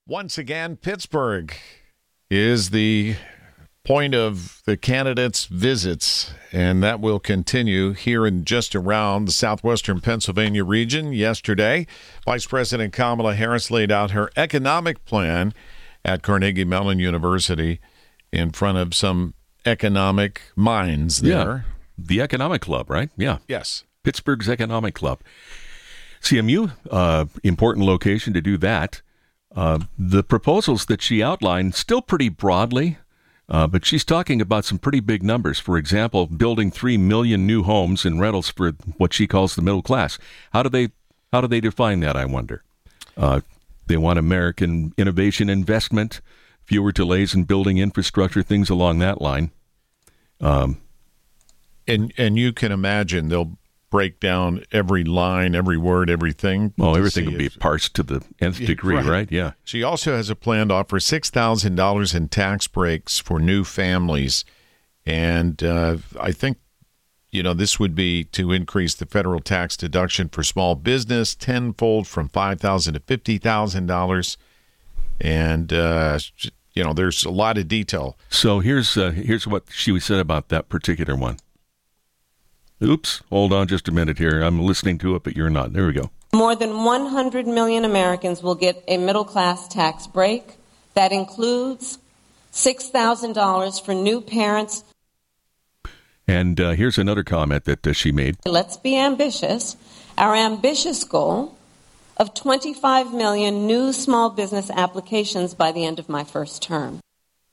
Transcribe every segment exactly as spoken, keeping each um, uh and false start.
Once again, Pittsburgh is the point of the candidates' visits, and that will continue here in just around the southwestern Pennsylvania region. Yesterday, Vice President Kamala Harris laid out her economic plan at Carnegie Mellon University in front of some economic minds there. Yeah, the Economic Club, right? Yeah. Yes. Pittsburgh's Economic Club. C M U, uh, important location to do that. Uh, the proposals that she outlined, still pretty broadly, uh, but she's talking about some pretty big numbers. For example, building three million new homes and rentals for what she calls the middle class. How do they how do they define that, I wonder? Uh, they want American innovation investment, fewer delays in building infrastructure, things along that line. Um, and and you can imagine they'll break down every line, every word, everything. Well, everything will be parsed to the nth degree, right. right? Yeah. She also has a plan to offer six thousand dollars in tax breaks for new families. And uh, I think, you know, this would be to increase the federal tax deduction for small business tenfold from five thousand dollars to fifty thousand dollars. And, uh, you know, there's a lot of detail. So here's uh, here's what she said about that particular one. Oops, hold on just a minute here. I'm listening to it, but you're not. There we go. More than one hundred million Americans will get a middle-class tax break. That includes six thousand dollars for new parents. And uh, here's another comment that uh, she made. Let's be ambitious. Our ambitious goal of twenty-five million new small business applications by the end of my first term.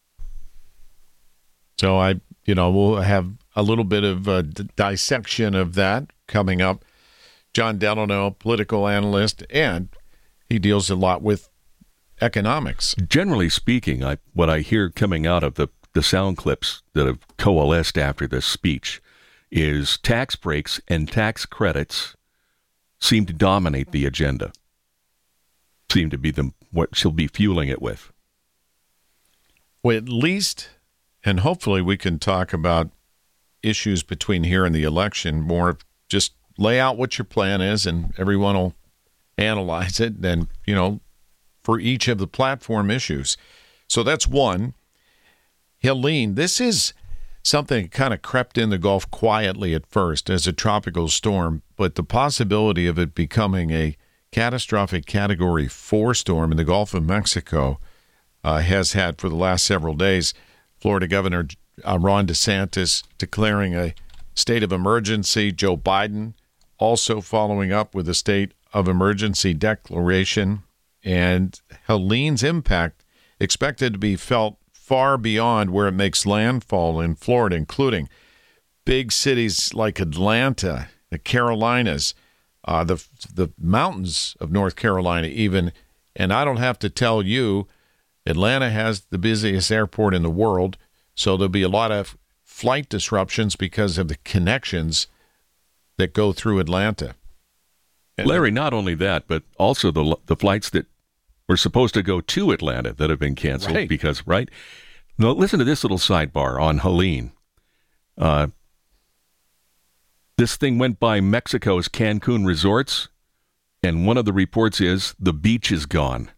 So I, you know, we'll have a little bit of a d- dissection of that coming up. John Delano, political analyst, and he deals a lot with economics. Generally speaking, I, what I hear coming out of the, the sound clips that have coalesced after this speech is tax breaks and tax credits seem to dominate the agenda, seem to be the, what she'll be fueling it with. Well, at least, and hopefully we can talk about issues between here and the election, more just lay out what your plan is and everyone will analyze it, and, you know, for each of the platform issues. So that's one. Helene, this is something that kind of crept in the Gulf quietly at first as a tropical storm, but the possibility of it becoming a catastrophic Category four storm in the Gulf of Mexico uh, has had for the last several days. Florida Governor Uh, Ron DeSantis declaring a state of emergency. Joe Biden also following up with a state of emergency declaration. And Helene's impact expected to be felt far beyond where it makes landfall in Florida, including big cities like Atlanta, the Carolinas, uh, the the mountains of North Carolina even. And I don't have to tell you, Atlanta has the busiest airport in the world. So there'll be a lot of flight disruptions because of the connections that go through Atlanta. And Larry, not only that, but also the the flights that were supposed to go to Atlanta that have been canceled right. because, right? Now, listen to this little sidebar on Helene. Uh, this thing went by Mexico's Cancun resorts, and one of the reports is the beach is gone.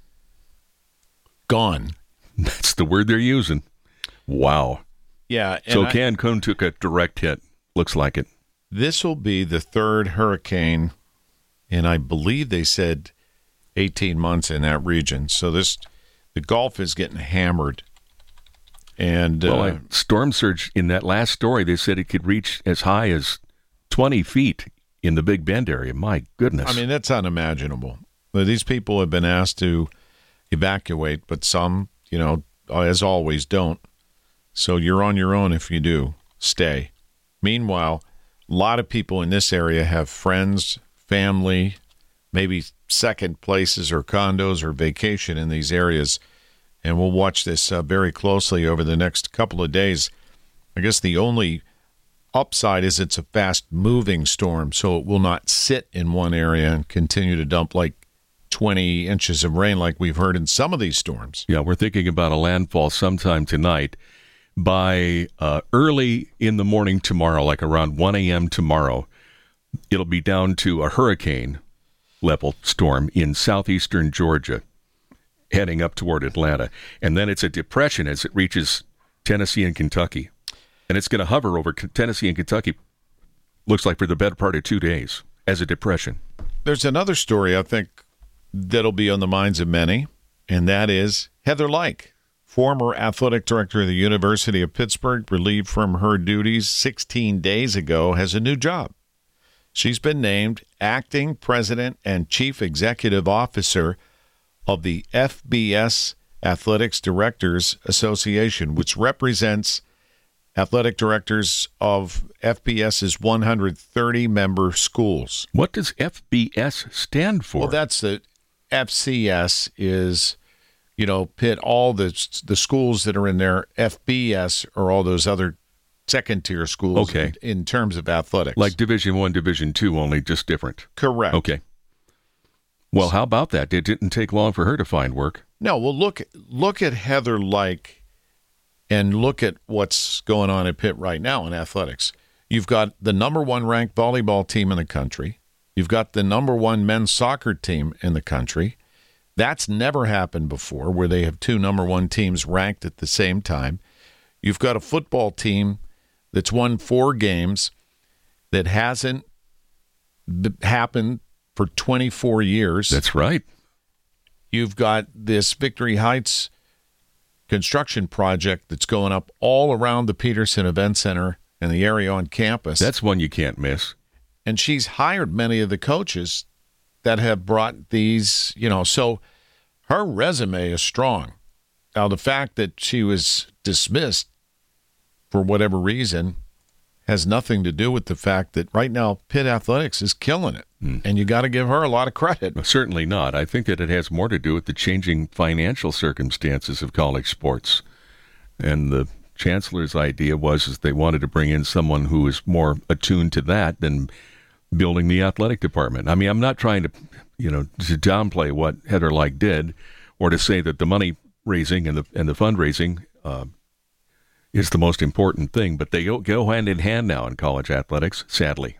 Gone. That's the word they're using. Wow. Yeah. So I, Cancun took a direct hit. Looks like it. This will be the third hurricane, and I believe they said eighteen months in that region. So this, the Gulf is getting hammered. And well, uh, I, storm surge in that last story, they said it could reach as high as twenty feet in the Big Bend area. My goodness. I mean, that's unimaginable. These people have been asked to evacuate, but some, you know, as always, don't. So you're on your own if you do. Stay. Meanwhile, a lot of people in this area have friends, family, maybe second places or condos or vacation in these areas. And we'll watch this uh, very closely over the next couple of days. I guess the only upside is it's a fast-moving storm, so it will not sit in one area and continue to dump like twenty inches of rain like we've heard in some of these storms. Yeah, we're thinking about a landfall sometime tonight. By uh, early in the morning tomorrow, like around one a.m. tomorrow, it'll be down to a hurricane level storm in southeastern Georgia. heading up toward Atlanta. And then it's a depression as it reaches Tennessee and Kentucky. And it's going to hover over Tennessee and Kentucky, looks like, for the better part of two days as a depression. There's another story, I think, that'll be on the minds of many, and that is Heather Lyke, former athletic director of the University of Pittsburgh, relieved from her duties sixteen days ago, has a new job. She's been named acting president and chief executive officer of the F B S Athletics Directors Association, which represents athletic directors of FBS's one hundred thirty member schools. What does F B S stand for? Well, that's the F C S is, you know, Pitt, all the the schools that are in there. F B S are all those other second tier schools. Okay. in, in terms of athletics. Like Division One, Division Two, only just different. Correct. Okay. Well, how about that? It didn't take long for her to find work. No, well, look look at Heather Lyke and look at what's going on at Pitt right now in athletics. You've got the number one ranked volleyball team in the country. You've got the number one men's soccer team in the country. That's never happened before, where they have two number one teams ranked at the same time. You've got a football team that's won four games that hasn't b- happened for twenty-four years. That's right. You've got this Victory Heights construction project that's going up all around the Peterson Event Center and the area on campus. That's one you can't miss. And she's hired many of the coaches that have brought these, you know, so her resume is strong. Now, the fact that she was dismissed for whatever reason has nothing to do with the fact that right now Pitt Athletics is killing it. Mm. And you got to give her a lot of credit. Well, certainly not. I think that it has more to do with the changing financial circumstances of college sports. And the chancellor's idea was is they wanted to bring in someone who is more attuned to that than building the athletic department. I mean, I'm not trying to, you know, to downplay what Heather Lyke did or to say that the money raising and the and the fundraising uh, is the most important thing, but they go, go hand in hand now in college athletics, sadly.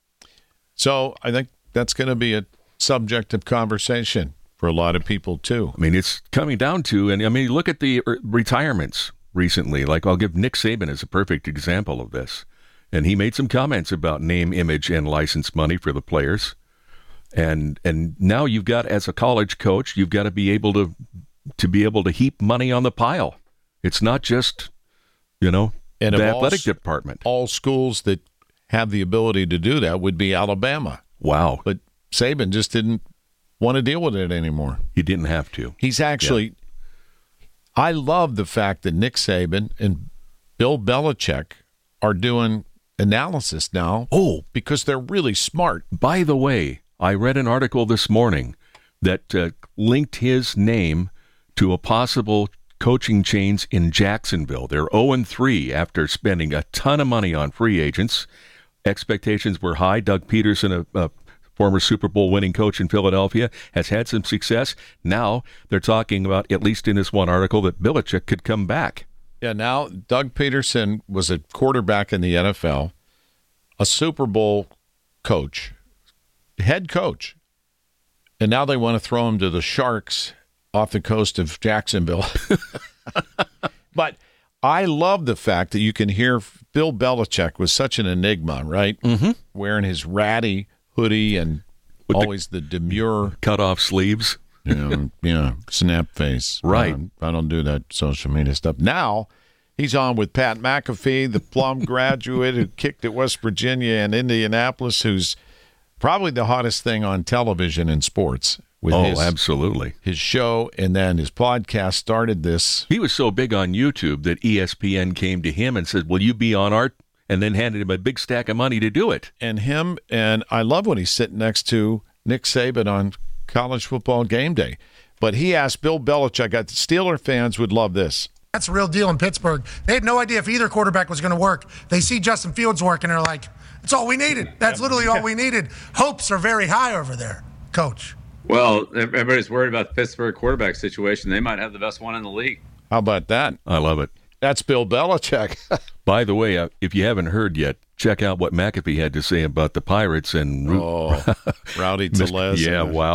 So I think that's going to be a subject of conversation for a lot of people, too. I mean, it's coming down to, and I mean, look at the retirements recently. Like, I'll give Nick Saban as a perfect example of this. And he made some comments about name, image, and license money for the players. And and now you've got, as a college coach, you've got to be able to to be able to heap money on the pile. It's not just, you know, and the athletic all, department. All schools that have the ability to do that would be Alabama. Wow. But Saban just didn't want to deal with it anymore. He didn't have to. He's actually, yeah. I love the fact that Nick Saban and Bill Belichick are doing analysis now. Oh, because they're really smart. By the way, I read an article this morning that uh, linked his name to a possible coaching change in Jacksonville. They're oh and three after spending a ton of money on free agents. Expectations were high. Doug Peterson, a, a former Super Bowl winning coach in Philadelphia, has had some success. Now they're talking about, at least in this one article, that Belichick could come back. Yeah, now Doug Peterson was a quarterback in the N F L, a Super Bowl coach, head coach, and now they want to throw him to the Sharks off the coast of Jacksonville. But I love the fact that you can hear Bill Belichick was such an enigma, right? Mm-hmm. Wearing his ratty hoodie and With always the, the demure cut-off sleeves. You know, yeah, snap face. Right. Um, I don't do that social media stuff. Now he's on with Pat McAfee, the Plum graduate who kicked at West Virginia and Indianapolis, who's probably the hottest thing on television in sports. With oh, his, absolutely. His show and then his podcast started this. He was so big on YouTube that E S P N came to him and said, will you be on our, and then handed him a big stack of money to do it. And him, and I love when he's sitting next to Nick Saban on College Football Game Day. But he asked Bill Belichick, I Steeler fans would love this. That's the real deal in Pittsburgh. They had no idea if either quarterback was going to work. They see Justin Fields work, and they're like, that's all we needed. That's literally all we needed. Hopes are very high over there, Coach. Well, everybody's worried about the Pittsburgh quarterback situation. They might have the best one in the league. How about that? I love it. That's Bill Belichick. By the way, uh, if you haven't heard yet, check out what McAfee had to say about the Pirates and oh, Rowdy Tellez. Yeah, wow.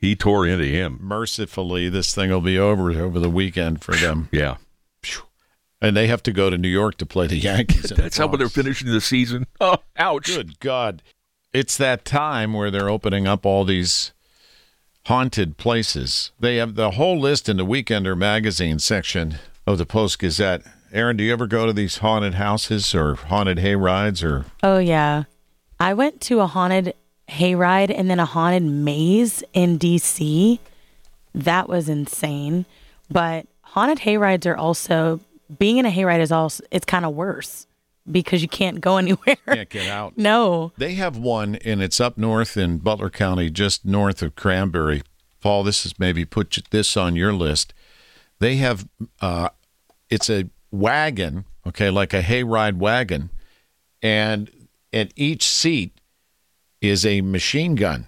He tore into him. Mercifully, this thing will be over over the weekend for them. Yeah. And they have to go to New York to play the Yankees. That's how they're finishing the season. Oh, ouch. Good God. It's that time where they're opening up all these haunted places. They have the whole list in the Weekender magazine section of the Post-Gazette. Aaron, do you ever go to these haunted houses or haunted hay rides? Or? Oh, yeah. I went to a haunted hayride and then a haunted maze in D C. That was insane. But haunted hayrides are also, being in a hayride is also, it's kind of worse because you can't go anywhere. Can't get out. No. They have one, and it's up north in Butler County, just north of Cranberry. Paul, this is maybe put this on your list. They have, uh, it's a wagon, okay, like a hayride wagon, and at each seat is a machine gun.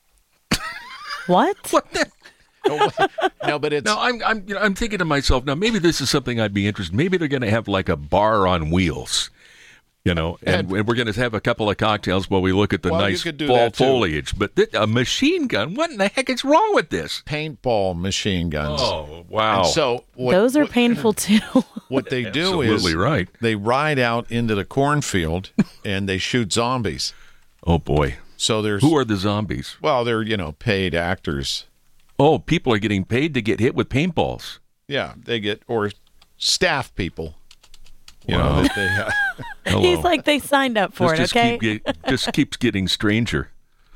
What? What the? no, no, but it's No, I'm I'm you know, I'm thinking to myself now. Maybe this is something I'd be interested. Maybe they're going to have like a bar on wheels, you know, and, and we're going to have a couple of cocktails while we look at the Well, you nice could do fall that, too. foliage. But th- a machine gun? What in the heck is wrong with this? paintball machine guns. Oh wow! And so what, Those are what, painful too. What they do Absolutely is right. they ride out into the cornfield and they shoot zombies. Oh boy! So there's Who are the zombies? well, they're you know paid actors. Oh, people are getting paid to get hit with paintballs. Yeah, they get or staff people. You Wow. know that they have. Hello. He's like, they signed up for this it, just okay? keep get, just keeps getting stranger.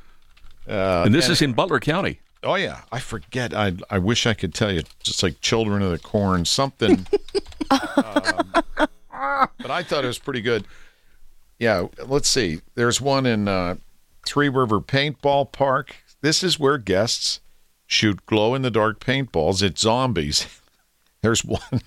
Uh, And this and- is in Butler County. Oh yeah, I forget. I I wish I could tell you, just like Children of the Corn, something. um, but I thought it was pretty good. Yeah, let's see. There's one in uh, Three River Paintball Park. This is where guests shoot glow-in-the-dark paintballs at zombies. There's one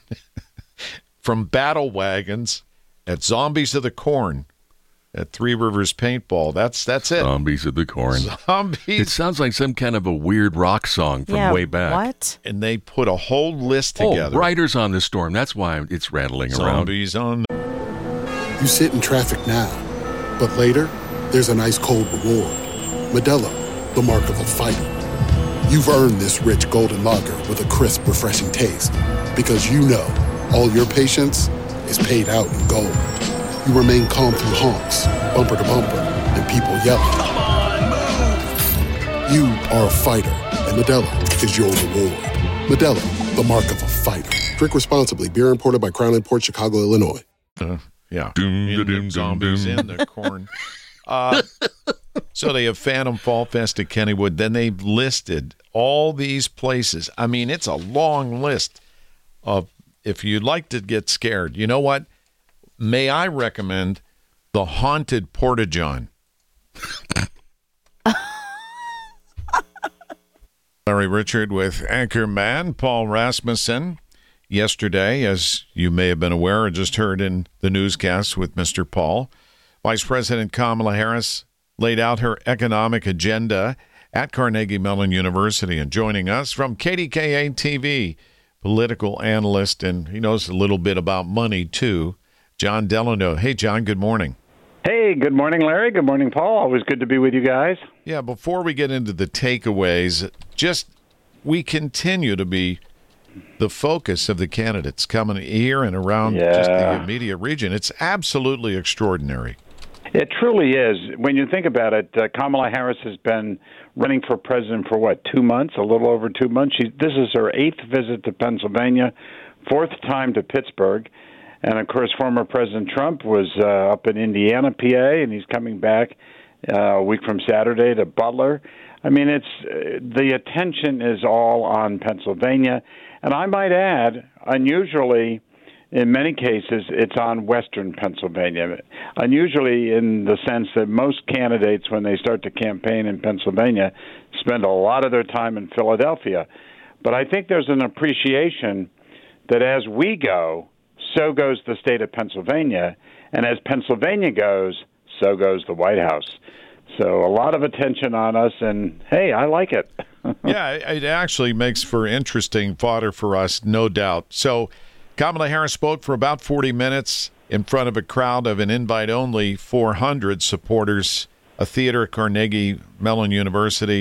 from Battle Wagons at Zombies of the Corn at Three Rivers Paintball. That's that's it. Zombies of the Corn. It Zombies. sounds like some kind of a weird rock song from yeah, way back. what? And they put a whole list together. Oh, Riders on the Storm. That's why it's rattling around. Zombies on. You sit in traffic now, but later, there's an ice cold reward. Modelo, the mark of a fighter. You've earned this rich golden lager with a crisp, refreshing taste. Because you know all your patience is paid out in gold. You remain calm through honks, bumper to bumper, and people yelling. Come on, move! You are a fighter, and Modelo is your reward. Modelo, the mark of a fighter. Drink responsibly. Beer imported by Crown Imports, Chicago, Illinois. Uh, yeah. Doom, In the doom, zombies doom, in the corn. Uh, so they have Phantom Fall Fest at Kennywood. Then they've listed all these places. I mean, it's a long list of if you'd like to get scared. You know what? May I recommend the Haunted Porta-John? Larry Richard with Anchorman Paul Rasmussen. Yesterday, as you may have been aware or just heard in the newscast with Mister Paul, Vice President Kamala Harris laid out her economic agenda at Carnegie Mellon University. And joining us from K D K A T V, political analyst, and he knows a little bit about money, too, John Delano. Hey, John, good morning. Hey, good morning, Larry. Good morning, Paul. Always good to be with you guys. Yeah, before we get into the takeaways, just we continue to be the focus of the candidates coming here and around Yeah. just the immediate region. It's absolutely extraordinary. It truly is. When you think about it, uh, Kamala Harris has been running for president for, what, two months, a little over two months. She, this is her eighth visit to Pennsylvania, fourth time to Pittsburgh. And, of course, former President Trump was uh, up in Indiana, P A, and he's coming back uh, a week from Saturday to Butler. I mean, it's uh, the attention is all on Pennsylvania. And I might add, unusually, in many cases, it's on western Pennsylvania. Unusually in the sense that most candidates, when they start to campaign in Pennsylvania, spend a lot of their time in Philadelphia. But I think there's an appreciation that as we go, so goes the state of Pennsylvania. And as Pennsylvania goes, so goes the White House. So a lot of attention on us, and hey, I like it. Yeah, it actually makes for interesting fodder for us, no doubt. So Kamala Harris spoke for about forty minutes in front of a crowd of an invite-only four hundred supporters, a theater at Carnegie Mellon University.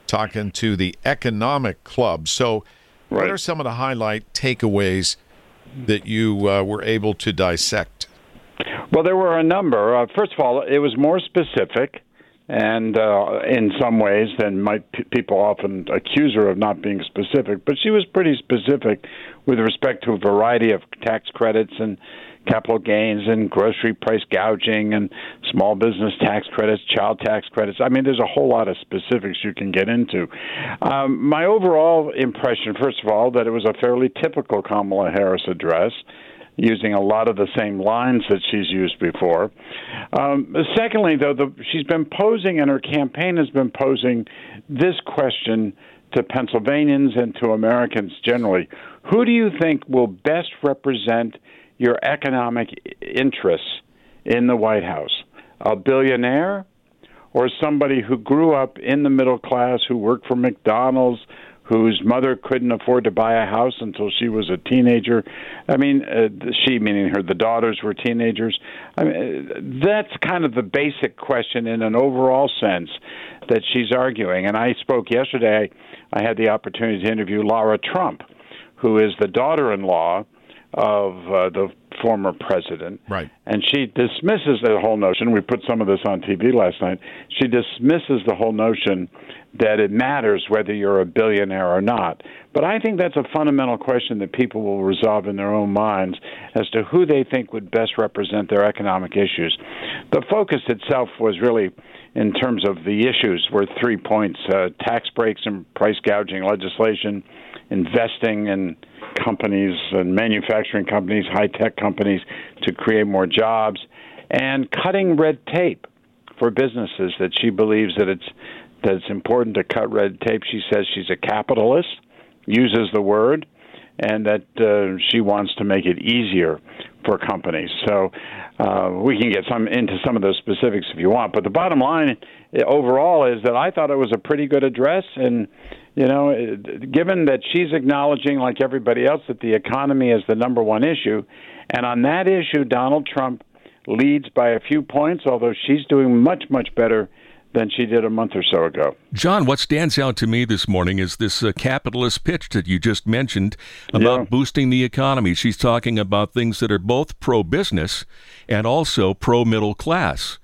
talking to the Economic Club. So Right. what are some of the highlight takeaways that you uh, were able to dissect? Well, there were a number. Uh, first of all, it was more specific, and uh, in some ways than might p- people often accuse her of not being specific. But she was pretty specific with respect to a variety of tax credits and capital gains and grocery price gouging and small business tax credits, child tax credits. I mean, there's a whole lot of specifics you can get into. Um, my overall impression, first of all, that it was a fairly typical Kamala Harris address, using a lot of the same lines that she's used before. Um, secondly, though, the, she's been posing, and her campaign has been posing this question to Pennsylvanians and to Americans generally. Who do you think will best represent your economic interests in the White House? A billionaire or somebody who grew up in the middle class, who worked for McDonald's, whose mother couldn't afford to buy a house until she was a teenager? I mean, uh, she, meaning her, the daughters were teenagers. I mean, that's kind of the basic question in an overall sense that she's arguing. And I spoke yesterday, I had the opportunity to interview Lara Trump, who is the daughter-in-law of uh, the former president. Right. And she dismisses the whole notion. We put some of this on T V last night. She dismisses the whole notion that it matters whether you're a billionaire or not. But I think that's a fundamental question that people will resolve in their own minds as to who they think would best represent their economic issues. The focus itself was really, in terms of the issues, were three points: uh, tax breaks and price gouging legislation, investing in companies and manufacturing companies, high-tech companies, to create more jobs, and cutting red tape for businesses. That she believes that it's that it's important to cut red tape. She says she's a capitalist, uses the word, and that uh, she wants to make it easier for companies. So uh, we can get some into some of those specifics if you want. But the bottom line overall is that I thought it was a pretty good address. And, you know, given that she's acknowledging, like everybody else, that the economy is the number one issue, and on that issue, Donald Trump leads by a few points, although she's doing much, much better than she did a month or so ago. John, what stands out to me this morning is this uh, capitalist pitch that you just mentioned about Yeah. boosting the economy. She's talking about things that are both pro-business and also pro-middle class.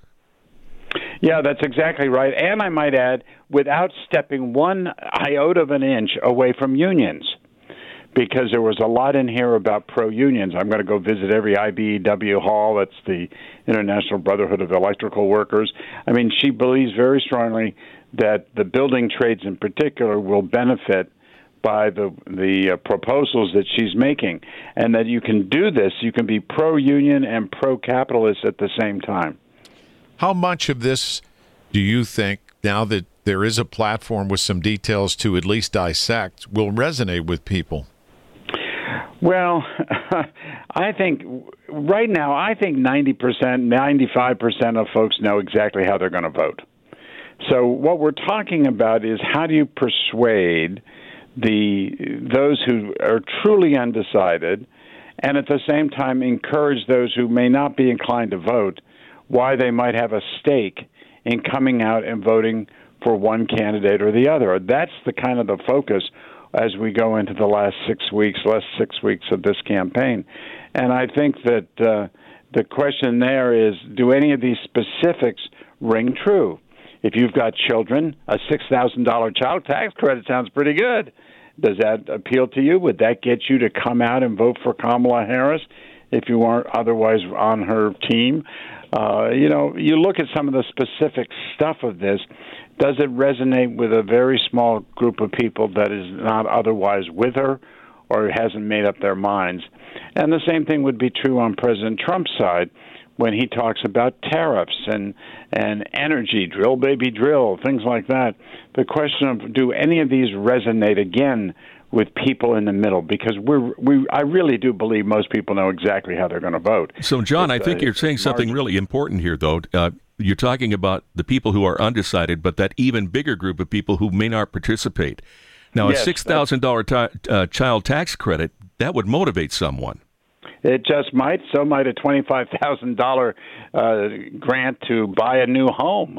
Yeah, that's exactly right. And I might add, without stepping one iota of an inch away from unions, because there was a lot in here about pro-unions. I'm going to go visit every I B E W hall. That's the International Brotherhood of Electrical Workers. I mean, she believes very strongly that the building trades in particular will benefit by the the uh, proposals that she's making, and that you can do this, you can be pro-union and pro-capitalist at the same time. How much of this do you think, now that there is a platform with some details to at least dissect, will resonate with people? Well, I think right now, I think ninety percent, ninety-five percent of folks know exactly how they're going to vote. So what we're talking about is how do you persuade the those who are truly undecided, and at the same time encourage those who may not be inclined to vote, why they might have a stake in coming out and voting for one candidate or the other. That's the kind of the focus as we go into the last six weeks, last six weeks of this campaign. And I think that uh, the question there is, do any of these specifics ring true? If you've got children, a six thousand dollars child tax credit sounds pretty good. Does that appeal to you? Would that get you to come out and vote for Kamala Harris if you weren't otherwise on her team? Uh, you know, you look at some of the specific stuff of this. Does it resonate with a very small group of people that is not otherwise with her or hasn't made up their minds? And the same thing would be true on President Trump's side when he talks about tariffs and, and energy, drill, baby, drill, things like that. The question of, do any of these resonate again with people in the middle? Because we're, we, I really do believe most people know exactly how they're going to vote. So, John, It's, I think uh, you're saying something margin. really important here, though. Uh, you're talking about the people who are undecided, but that even bigger group of people who may not participate. Now, Yes, a six thousand dollars ta- uh, child tax credit, that would motivate someone. It just might. So might a twenty-five thousand dollars uh, grant to buy a new home.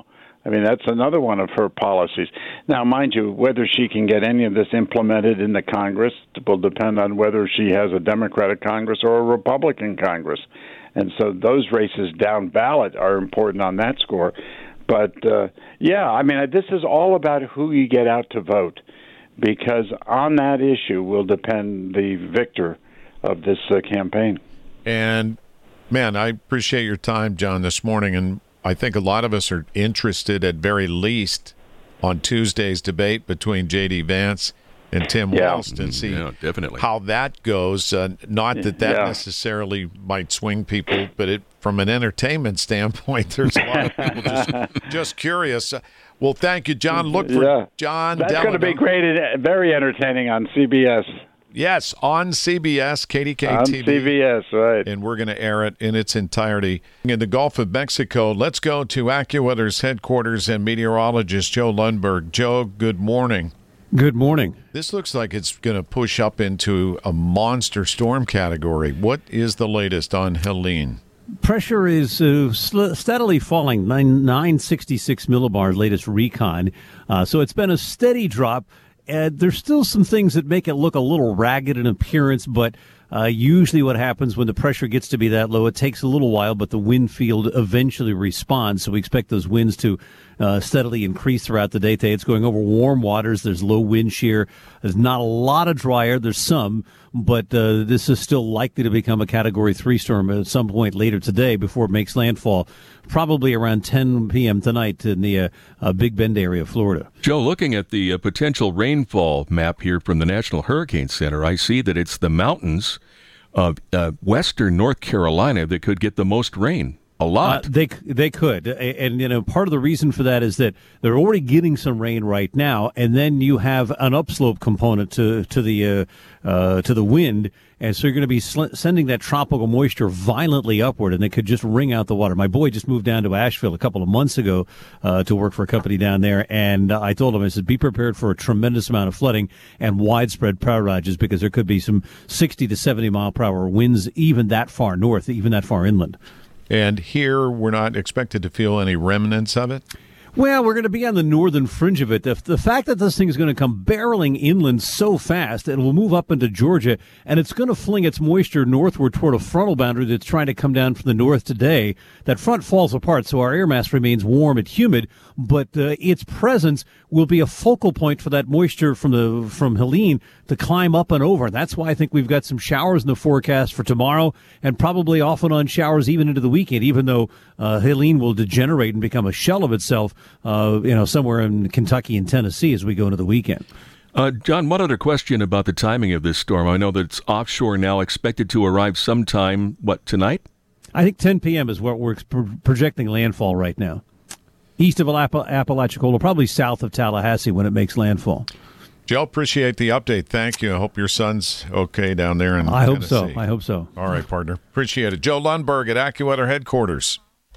I mean, that's another one of her policies. Now, mind you, whether she can get any of this implemented in the Congress will depend on whether she has a Democratic Congress or a Republican Congress. And so those races down ballot are important on that score. But, uh, yeah, I mean, this is all about who you get out to vote, because on that issue will depend the victor of this uh, campaign. And, man, I appreciate your time, John, this morning. And I think a lot of us are interested, at very least, on Tuesday's debate between J D. Vance and Tim Yeah. Walz, and see Yeah, definitely. how that goes. Uh, not that that Yeah. necessarily might swing people, but it, from an entertainment standpoint, there's a lot of people just, just curious. Uh, well, thank you, John. Look for Yeah. John That's going to be Delano. great and very entertaining on C B S. Yes, on C B S, K D K On T V. C B S, right. And we're going to air it in its entirety. In the Gulf of Mexico, let's go to AccuWeather's headquarters and meteorologist Joe Lundberg. Joe, good morning. Good morning. This looks like it's going to push up into a monster storm category. What is the latest on Helene? Pressure is uh, sl- steadily falling, nine, nine sixty-six millibars, latest recon. Uh, so it's been a steady drop. Uh, there's still some things that make it look a little ragged in appearance, but uh, usually what happens when the pressure gets to be that low, it takes a little while, but the wind field eventually responds. So we expect those winds to uh, steadily increase throughout the day. Today it's going over warm waters. There's low wind shear. There's not a lot of dry air. There's some, but uh, this is still likely to become a Category three storm at some point later today before it makes landfall, probably around ten p.m. tonight in the uh, uh, Big Bend area of Florida. Joe, looking at the uh, potential rainfall map here from the National Hurricane Center, I see that it's the mountains of uh, western North Carolina that could get the most rain. A lot. Uh, they they could, and you know, part of the reason for that is that they're already getting some rain right now, and then you have an upslope component to to the uh, uh, to the wind, and so you're going to be sl- sending that tropical moisture violently upward, and it could just wring out the water. My boy just moved down to Asheville a couple of months ago uh, to work for a company down there, and I told him, I said, be prepared for a tremendous amount of flooding and widespread power outages, because there could be some sixty to seventy mile per hour winds even that far north, even that far inland. And here, we're not expected to feel any remnants of it? Well, we're going to be on the northern fringe of it. The, the fact that this thing is going to come barreling inland so fast, it will move up into Georgia, and it's going to fling its moisture northward toward a frontal boundary that's trying to come down from the north today. That front falls apart, so our air mass remains warm and humid, but uh, its presence will be a focal point for that moisture from the from Helene to climb up and over. That's why I think we've got some showers in the forecast for tomorrow, and probably off and on showers even into the weekend, even though uh, Helene will degenerate and become a shell of itself, uh, you know, somewhere in Kentucky and Tennessee as we go into the weekend. Uh, John, one other question about the timing of this storm. I know that it's offshore now, expected to arrive sometime, what, tonight? I think ten p.m. is what we're pro- projecting landfall right now. East of App- Apalachicola, probably south of Tallahassee when it makes landfall. Joe, appreciate the update. Thank you. I hope your son's okay down there in I hope Tennessee. so. I hope so. All right, partner. Appreciate it. Joe Lundberg at AccuWeather headquarters.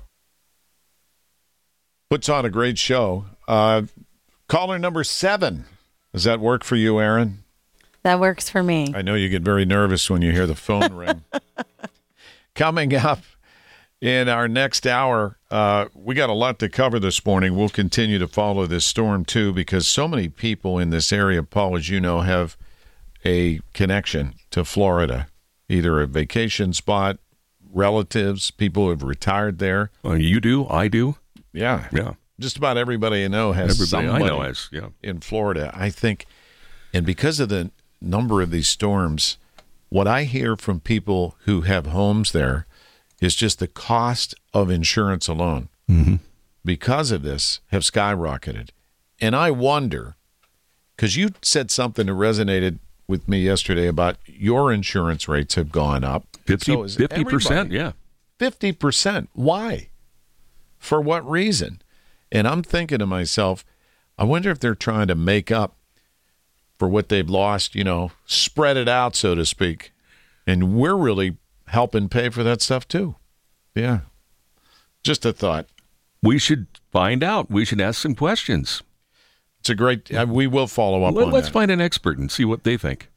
Puts on a great show. Uh, caller number seven. Does that work for you, Aaron? That works for me. I know you get very nervous when you hear the phone ring. Coming up in our next hour, uh, we got a lot to cover this morning. We'll continue to follow this storm, too, because so many people in this area, Paul, as you know, have a connection to Florida, either a vacation spot, relatives, people who have retired there. Uh, you do, I do. Yeah. Yeah. Just about everybody I know has Everybody somebody I know has, yeah. in Florida, I think. And because of the number of these storms, what I hear from people who have homes there is just the cost of insurance alone, mm-hmm. because of this, have skyrocketed. And I wonder, because you said something that resonated with me yesterday about your insurance rates have gone up. fifty, So is fifty percent, everybody. yeah. fifty percent. Why? For what reason? And I'm thinking to myself, I wonder if they're trying to make up for what they've lost, you know, spread it out, so to speak. And we're really helping pay for that stuff, too. Yeah. Just a thought. We should find out. We should ask some questions. It's a great, uh, we will follow up Let, on let's that. find an expert and see what they think.